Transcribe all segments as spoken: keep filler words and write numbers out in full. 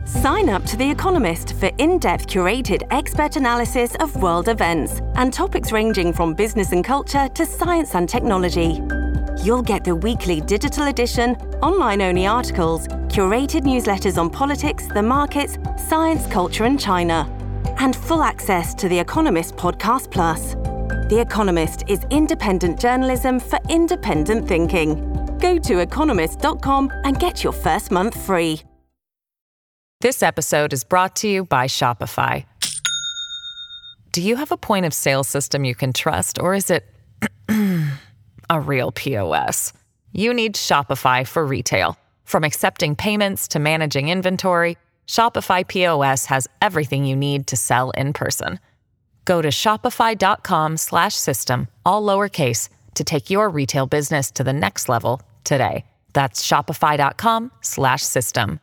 Sign up to The Economist for in-depth curated expert analysis of world events and topics ranging from business and culture to science and technology. You'll get the weekly digital edition, online-only articles, curated newsletters on politics, the markets, science, culture and China, and full access to The Economist Podcast Plus. The Economist is independent journalism for independent thinking. Go to economist dot com and get your first month free. This episode is brought to you by Shopify. Do you have a point of sale system you can trust, or is it a real P O S? You need Shopify for retail. From accepting payments to managing inventory, Shopify P O S has everything you need to sell in person. Go to shopify.com slash system, all lowercase, to take your retail business to the next level today. That's shopify.com slash system.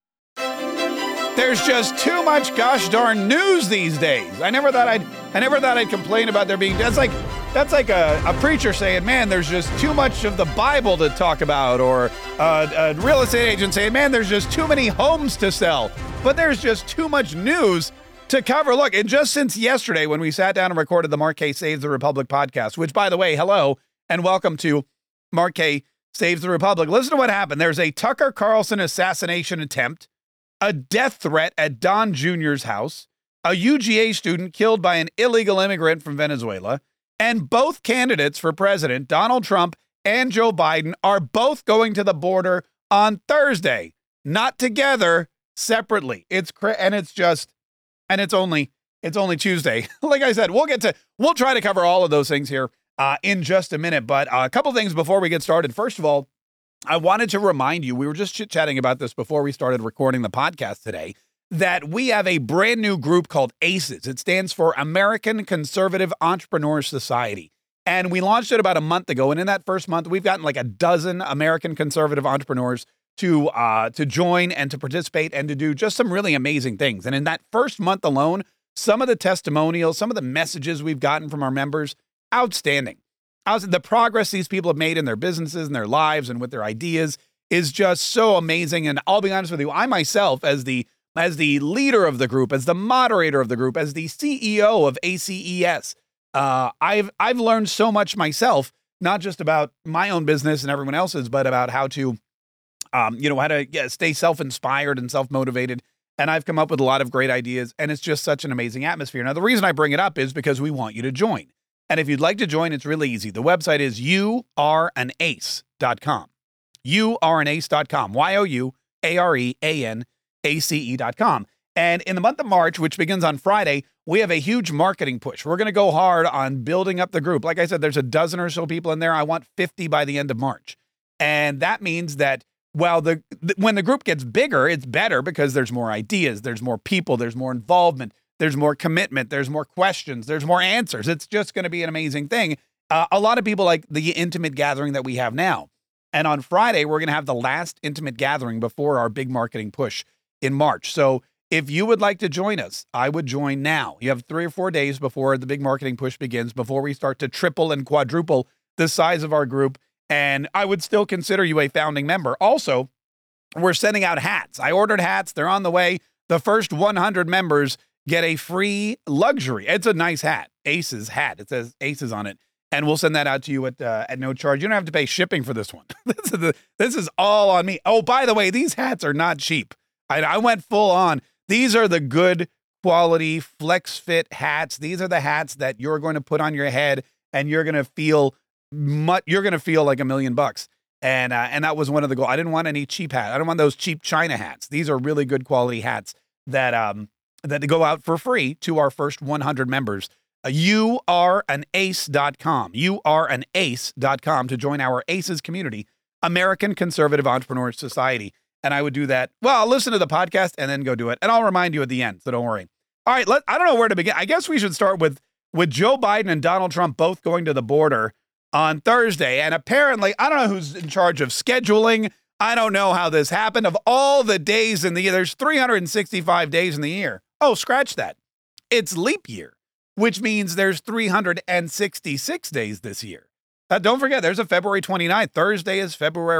There's just too much gosh darn news these days. I never thought I'd I never thought I'd complain about there being that's like that's like a, a preacher saying, man, there's just too much of the Bible to talk about, or uh, a real estate agent saying, man, there's just too many homes to sell. But there's just too much news to cover. Look, and just since yesterday when we sat down and recorded the Mark Kaye Saves the Republic podcast, which, by the way, hello and welcome to Mark Kaye Saves the Republic. Listen to what happened. There's a Tucker Carlson assassination attempt, a death threat at Don Junior's house, a U G A student killed by an illegal immigrant from Venezuela, and both candidates for president, Donald Trump and Joe Biden, are both going to the border on Thursday, not together, separately. It's cra- and it's just, and it's only, it's only Tuesday. Like I said, we'll get to, we'll try to cover all of those things here uh, in just a minute. But uh, a couple things before we get started. First of all, I wanted to remind you, we were just chit-chatting about this before we started recording the podcast today, that we have a brand new group called ACES. It stands for American Conservative Entrepreneurs Society. And we launched it about a month ago. And in that first month, we've gotten like a dozen American conservative entrepreneurs to uh, to join and to participate and to do just some really amazing things. And in that first month alone, some of the testimonials, some of the messages we've gotten from our members, outstanding. The progress these people have made in their businesses and their lives and with their ideas is just so amazing. And I'll be honest with you, I myself, as the as the leader of the group, as the moderator of the group, as the C E O of A C E S, uh, I've I've learned so much myself, not just about my own business and everyone else's, but about how to, um, you know, how to yeah, stay self-inspired and self-motivated. And I've come up with a lot of great ideas, and it's just such an amazing atmosphere. Now, the reason I bring it up is because we want you to join. And if you'd like to join, it's really easy. The website is you are an ace dot com. you are an ace dot com. Y O U A R E A N A C E dot com. And in the month of March, which begins on Friday, we have a huge marketing push. We're going to go hard on building up the group. Like I said, there's a dozen or so people in there. I want fifty by the end of March. And that means that, well, the when the group gets bigger, it's better because there's more ideas, there's more people, there's more involvement. There's more commitment. There's more questions. There's more answers. It's just going to be an amazing thing. Uh, a lot of people like the intimate gathering that we have now. And on Friday, we're going to have the last intimate gathering before our big marketing push in March. So if you would like to join us, I would join now. You have three or four days before the big marketing push begins, before we start to triple and quadruple the size of our group. And I would still consider you a founding member. Also, we're sending out hats. I ordered hats. They're on the way. The first one hundred members get a free luxury. It's a nice hat, ACES hat. It says ACES on it. And we'll send that out to you at uh, at no charge. You don't have to pay shipping for this one. this, is the, this is all on me. Oh, by the way, these hats are not cheap. I, I went full on. These are the good quality flex fit hats. These are the hats that you're going to put on your head and you're going to feel much, you're going to feel like a million bucks. And uh, and that was one of the goals. I didn't want any cheap hats. I don't want those cheap China hats. These are really good quality hats that um that go out for free to our first one hundred members. Uh, you are an ace dot com. you are an ace dot com to join our ACES community, American Conservative Entrepreneurs Society. And I would do that. Well, I'll listen to the podcast and then go do it. And I'll remind you at the end, so don't worry. All right, let, I don't know where to begin. I guess we should start with, with Joe Biden and Donald Trump both going to the border on Thursday. And apparently, I don't know who's in charge of scheduling. I don't know how this happened. Of all the days in the year, there's three hundred sixty-five days in the year. Oh, scratch that. It's leap year, which means there's three hundred sixty-six days this year. Uh, don't forget, there's a February twenty-ninth. Thursday is February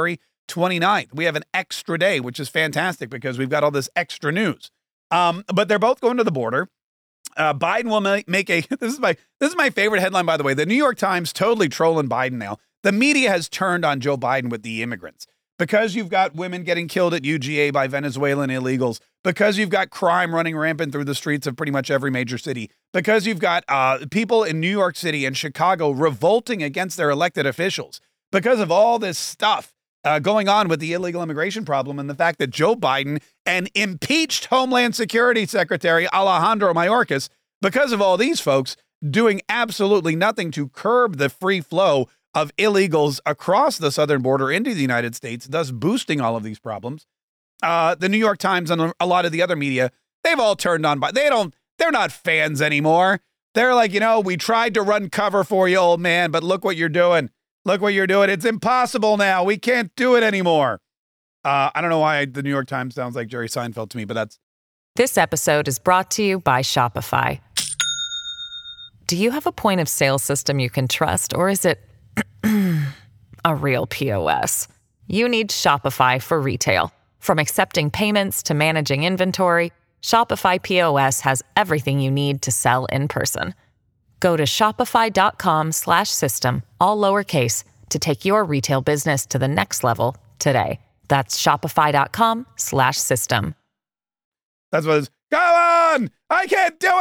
twenty-ninth. We have an extra day, which is fantastic because we've got all this extra news. Um, but they're both going to the border. Uh, Biden will ma- make a, this is my, this is my favorite headline, by the way. The New York Times totally trolling Biden now. The media has turned on Joe Biden with the immigrants because you've got women getting killed at U G A by Venezuelan illegals, because you've got crime running rampant through the streets of pretty much every major city, because you've got uh, people in New York City and Chicago revolting against their elected officials because of all this stuff uh, going on with the illegal immigration problem and the fact that Joe Biden and impeached Homeland Security Secretary Alejandro Mayorkas, because of all these folks doing absolutely nothing to curb the free flow of illegals across the southern border into the United States, thus boosting all of these problems. Uh, the New York Times and a lot of the other media, they've all turned on, but they don't, they're not fans anymore. They're like, you know, we tried to run cover for you, old man, but look what you're doing. Look what you're doing. It's impossible now. We can't do it anymore. Uh, I don't know why the New York Times sounds like Jerry Seinfeld to me, but that's. This episode is brought to you by Shopify. Do you have a point of sale system you can trust, or is it a real P O S? You need Shopify for retail. From accepting payments to managing inventory, Shopify P O S has everything you need to sell in person. Go to shopify.com slash system, all lowercase, to take your retail business to the next level today. That's shopify.com slash system. That's what it's, come on! I can't do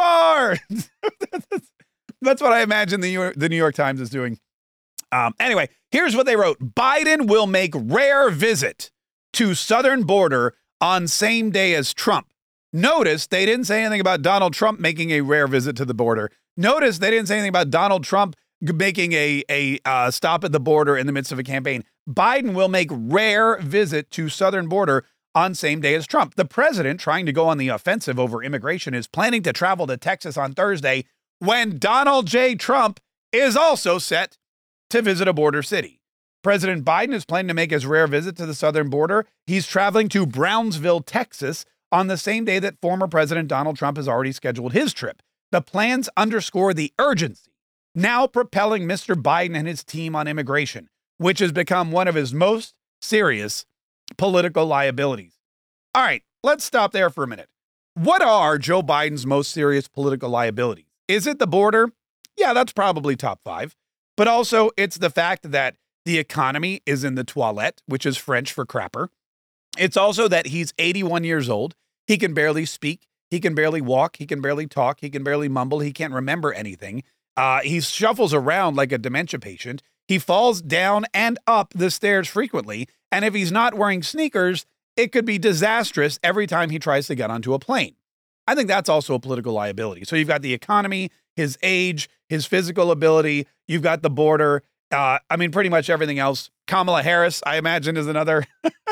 it anymore! That's what I imagine the, the New York Times is doing. Um, anyway, here's what they wrote. Biden will make rare visit to southern border on same day as Trump. Notice they didn't say anything about Donald Trump making a rare visit to the border. Notice they didn't say anything about Donald Trump making a, a uh, stop at the border in the midst of a campaign. Biden will make rare visit to southern border on same day as Trump. The president, trying to go on the offensive over immigration, is planning to travel to Texas on Thursday when Donald J. Trump is also set to visit a border city. President Biden is planning to make his rare visit to the southern border. He's traveling to Brownsville, Texas, on the same day that former President Donald Trump has already scheduled his trip. The plans underscore the urgency now propelling Mister Biden and his team on immigration, which has become one of his most serious political liabilities. All right, let's stop there for a minute. What are Joe Biden's most serious political liabilities? Is it the border? Yeah, that's probably top five. But also, it's the fact that the economy is in the toilette, which is French for crapper. It's also that he's eighty-one years old. He can barely speak. He can barely walk. He can barely talk. He can barely mumble. He can't remember anything. Uh, he shuffles around like a dementia patient. He falls down and up the stairs frequently. And if he's not wearing sneakers, it could be disastrous every time he tries to get onto a plane. I think that's also a political liability. So you've got the economy, his age, his physical ability. You've got the border. Uh, I mean, pretty much everything else. Kamala Harris, I imagine, is another.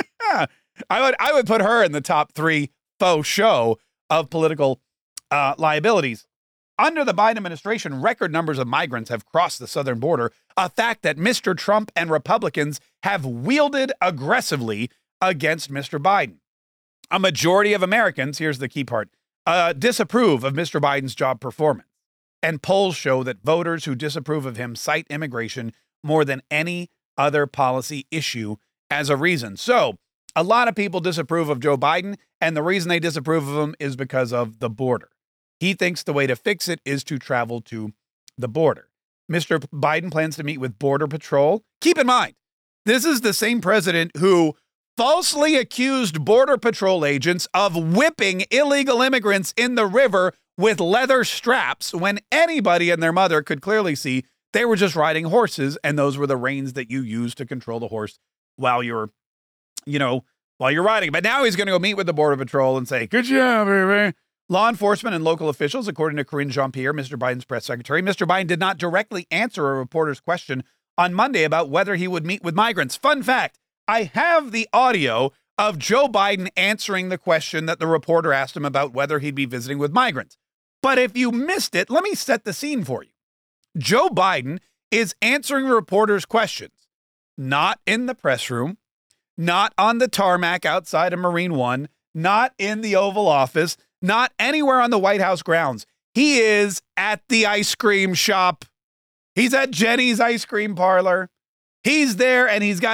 I would I would put her in the top three faux show of political uh, liabilities. Under the Biden administration, record numbers of migrants have crossed the southern border, a fact that Mister Trump and Republicans have wielded aggressively against Mister Biden. A majority of Americans, here's the key part, uh, disapprove of Mister Biden's job performance. And polls show that voters who disapprove of him cite immigration more than any other policy issue as a reason. So a lot of people disapprove of Joe Biden, and the reason they disapprove of him is because of the border. He thinks the way to fix it is to travel to the border. Mister Biden plans to meet with Border Patrol. Keep in mind, this is the same president who falsely accused Border Patrol agents of whipping illegal immigrants in the river with leather straps when anybody and their mother could clearly see they were just riding horses, and those were the reins that you use to control the horse while you're, you know, while you're riding. But now he's going to go meet with the Border Patrol and say, good job, baby. Law enforcement and local officials, according to Karine Jean-Pierre, Mister Biden's press secretary, Mister Biden did not directly answer a reporter's question on Monday about whether he would meet with migrants. Fun fact, I have the audio of Joe Biden answering the question that the reporter asked him about whether he'd be visiting with migrants. But if you missed it, let me set the scene for you. Joe Biden is answering reporters' questions, not in the press room, not on the tarmac outside of Marine One, not in the Oval Office, not anywhere on the White House grounds. He is at the ice cream shop. He's at Jenny's ice cream parlor. He's there and he's got his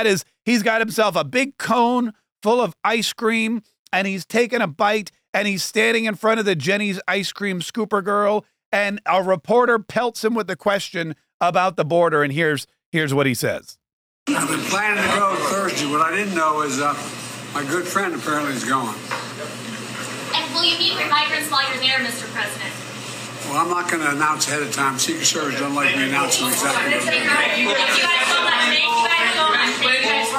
He's got himself a big cone full of ice cream, and he's taking a bite, and he's standing in front of the Jenny's ice cream scooper girl, and a reporter pelts him with the question about the border, and here's here's what he says. I've been planning to go Thursday. What I didn't know is uh, my good friend apparently is going. And will you meet with migrants while you're there, Mister President? Well, I'm not going to announce ahead of time. Secret Service don't like me announcing exactly. You guys don't let me. You guys don't let me.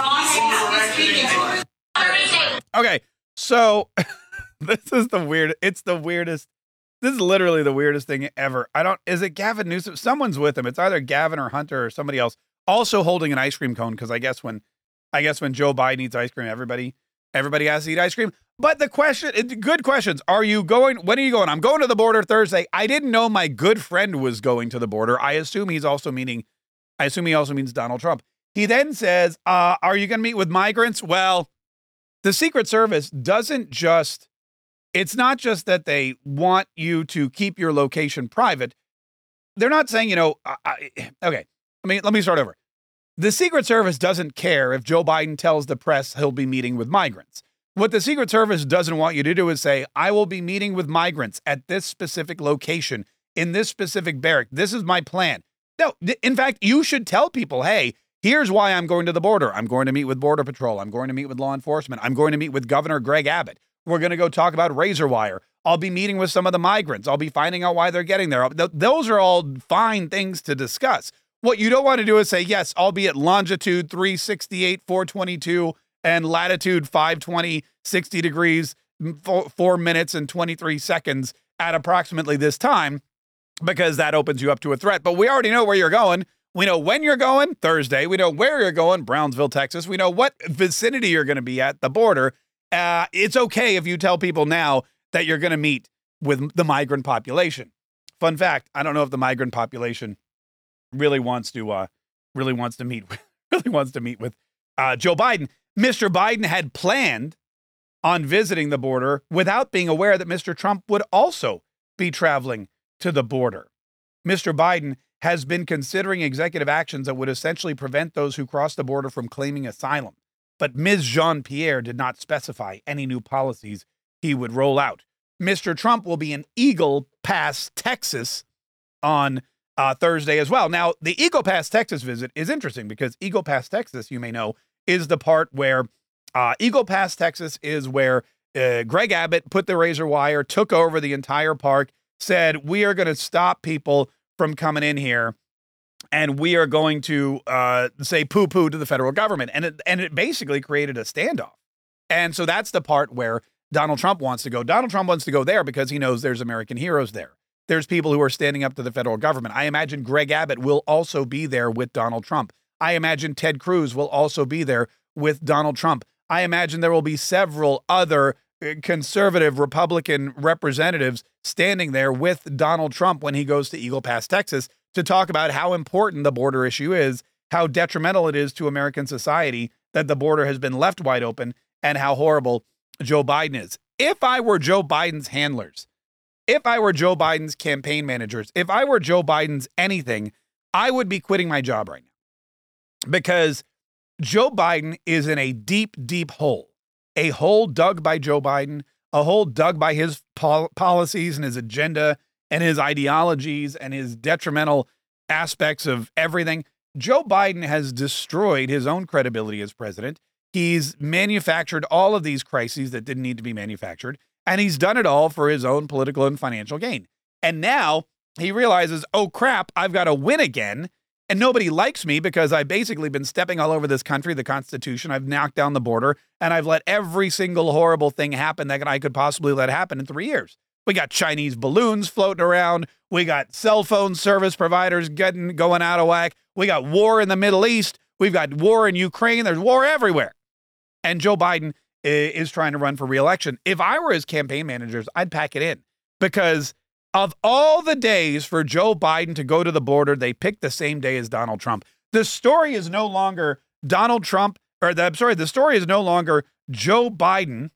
You guys wrong. Okay, so this is the weird. It's the weirdest. This is literally the weirdest thing ever. I don't. Is it Gavin Newsom? Someone's with him. It's either Gavin or Hunter or somebody else. Also holding an ice cream cone because I guess when, I guess when Joe Biden eats ice cream, everybody, everybody has to eat ice cream. But the question, good questions. Are you going? When are you going? I'm going to the border Thursday. I didn't know my good friend was going to the border. I assume he's also meaning, I assume he also means Donald Trump. He then says, uh, are you going to meet with migrants? Well, the Secret Service doesn't just, it's not just that they want you to keep your location private. They're not saying, you know, I, I, okay, I mean, let me start over. The Secret Service doesn't care if Joe Biden tells the press he'll be meeting with migrants. What the Secret Service doesn't want you to do is say, I will be meeting with migrants at this specific location, in this specific barrack. This is my plan. No, in fact, you should tell people, hey, here's why I'm going to the border. I'm going to meet with Border Patrol. I'm going to meet with law enforcement. I'm going to meet with Governor Greg Abbott. We're going to go talk about razor wire. I'll be meeting with some of the migrants. I'll be finding out why they're getting there. Th- those are all fine things to discuss. What you don't want to do is say, yes, I'll be at longitude three sixty-eight, four twenty-two, and latitude five twenty, sixty degrees, four, four minutes and twenty-three seconds at approximately this time, because that opens you up to a threat. But we already know where you're going. We know when you're going, Thursday. We know where you're going, Brownsville, Texas. We know what vicinity you're going to be at, the border. Uh, it's okay if you tell people now that you're going to meet with the migrant population. Fun fact, I don't know if the migrant population really wants to uh, really wants to meet with, really wants to meet with uh, Joe Biden. Mister Biden had planned on visiting the border without being aware that Mister Trump would also be traveling to the border. Mister Biden has been considering executive actions that would essentially prevent those who cross the border from claiming asylum. But Miz Jean-Pierre did not specify any new policies he would roll out. Mister Trump will be in Eagle Pass, Texas on uh, Thursday as well. Now, the Eagle Pass, Texas visit is interesting because Eagle Pass, Texas, you may know, is the part where uh, Eagle Pass, Texas is where uh, Greg Abbott put the razor wire, took over the entire park, said, we are going to stop people from coming in here, and we are going to uh, say poo-poo to the federal government. And it, and it basically created a standoff. And so that's the part where Donald Trump wants to go. Donald Trump wants to go there because he knows there's American heroes there. There's people who are standing up to the federal government. I imagine Greg Abbott will also be there with Donald Trump. I imagine Ted Cruz will also be there with Donald Trump. I imagine there will be several other conservative Republican representatives standing there with Donald Trump when he goes to Eagle Pass, Texas, to talk about how important the border issue is, how detrimental it is to American society that the border has been left wide open, and how horrible Joe Biden is. If I were Joe Biden's handlers, if I were Joe Biden's campaign managers, if I were Joe Biden's anything, I would be quitting my job right now. Because Joe Biden is in a deep, deep hole. A hole dug by Joe Biden, a hole dug by his pol- policies and his agenda and his ideologies and his detrimental aspects of everything. Joe Biden has destroyed his own credibility as president. He's manufactured all of these crises that didn't need to be manufactured, and he's done it all for his own political and financial gain. And now he realizes, oh crap, I've got to win again. And nobody likes me because I've basically been stepping all over this country, the Constitution. I've knocked down the border, and I've let every single horrible thing happen that I could possibly let happen in three years. We got Chinese balloons floating around. We got cell phone service providers getting going out of whack. We got war in the Middle East. We've got war in Ukraine. There's war everywhere. And Joe Biden is trying to run for re-election. If I were his campaign managers, I'd pack it in, because of all the days for Joe Biden to go to the border, they picked the same day as Donald Trump. The story is no longer Donald Trump, or the, I'm sorry, the story is no longer Joe Biden.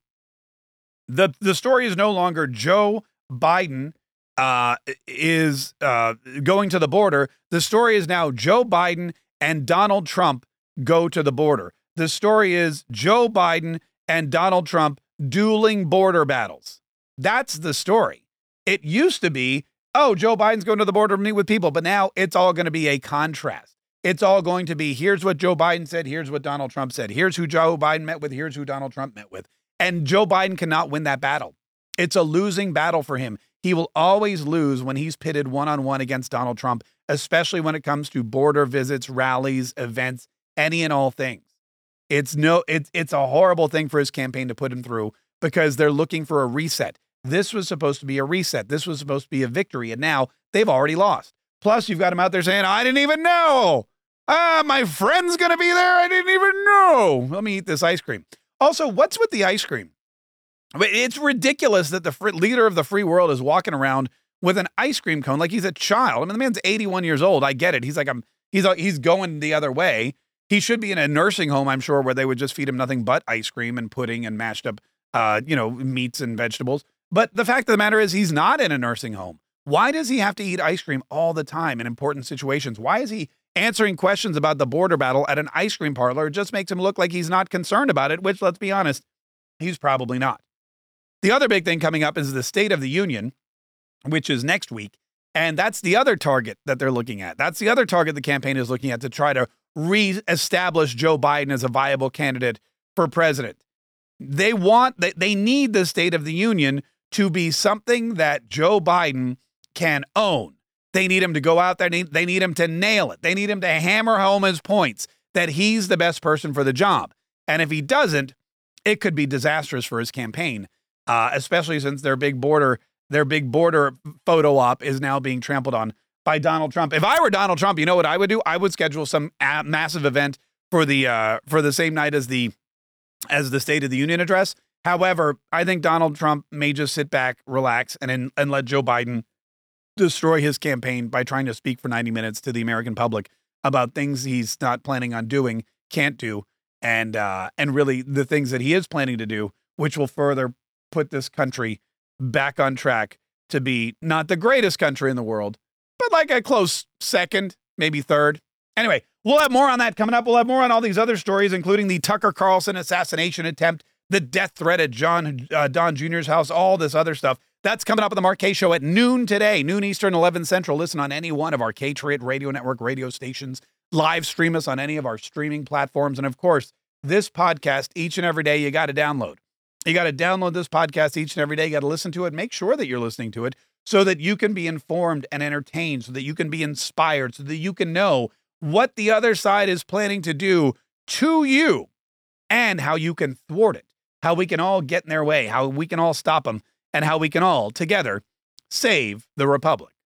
The, the story is no longer Joe Biden uh, is uh, going to the border. The story is now Joe Biden and Donald Trump go to the border. The story is Joe Biden and Donald Trump dueling border battles. That's the story. It used to be, oh, Joe Biden's going to the border to meet with people, but now it's all going to be a contrast. It's all going to be, here's what Joe Biden said, here's what Donald Trump said, here's who Joe Biden met with, here's who Donald Trump met with. And Joe Biden cannot win that battle. It's a losing battle for him. He will always lose when he's pitted one-on-one against Donald Trump, especially when it comes to border visits, rallies, events, any and all things. It's no, it's it's a horrible thing for his campaign to put him through because they're looking for a reset. This was supposed to be a reset. This was supposed to be a victory, and now they've already lost. Plus, you've got him out there saying, I didn't even know. Ah, my friend's going to be there. I didn't even know. Let me eat this ice cream. Also, what's with the ice cream? It's ridiculous that the fr- leader of the free world is walking around with an ice cream cone like he's a child. I mean, the man's eighty-one years old. I get it. He's like, I'm, he's, he's going the other way. He should be in a nursing home, I'm sure, where they would just feed him nothing but ice cream and pudding and mashed up, uh, you know, meats and vegetables. But the fact of the matter is he's not in a nursing home. Why does he have to eat ice cream all the time in important situations? Why is he answering questions about the border battle at an ice cream parlor? It just makes him look like he's not concerned about it, which, let's be honest, he's probably not. The other big thing coming up is the State of the Union, which is next week. And that's the other target that they're looking at. That's the other target the campaign is looking at to try to re-establish Joe Biden as a viable candidate for president. They want, they, they need the State of the Union to be something that Joe Biden can own. They need him to go out there. They, they need him to nail it. They need him to hammer home his points that he's the best person for the job. And if he doesn't, it could be disastrous for his campaign. Uh, especially since their big border, their big border photo op is now being trampled on by Donald Trump. If I were Donald Trump, you know what I would do? I would schedule some a- massive event for the uh, for the same night as the as the State of the Union address. However, I think Donald Trump may just sit back, relax, and and, and let Joe Biden destroy his campaign by trying to speak for ninety minutes to the American public about things he's not planning on doing, can't do, and uh, and really the things that he is planning to do, which will further put this country back on track to be not the greatest country in the world, but like a close second, maybe third. Anyway, we'll have more on that coming up. We'll have more on all these other stories, including the Tucker Carlson assassination attempt, the death threat at John uh, Don Junior's house, all this other stuff. That's coming up on the Mark Kaye Show at noon today, noon Eastern, eleven Central. Listen on any one of our K-Trade Radio Network radio stations. Live stream us on any of our streaming platforms. And of course, this podcast each and every day you got to download. You got to download this podcast each and every day. You got to listen to it. Make sure that you're listening to it so that you can be informed and entertained, so that you can be inspired, so that you can know what the other side is planning to do to you and how you can thwart it, how we can all get in their way, how we can all stop them, and how we can all together save the republic.